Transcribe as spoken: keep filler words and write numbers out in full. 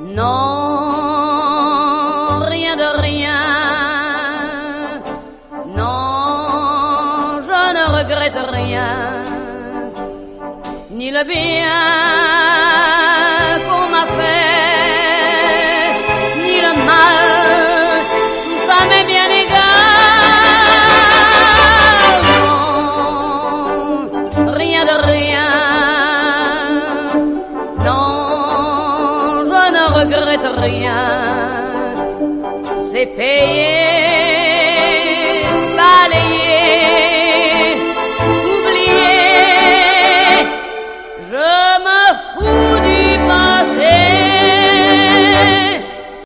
Non, rien de rien. Non, je ne regrette rien. Ni le bien qu'on m'a fait, ni le mal, tout ça m'est bien égal. Non, rien de rien. Non, je ne regrette rien. C'est payé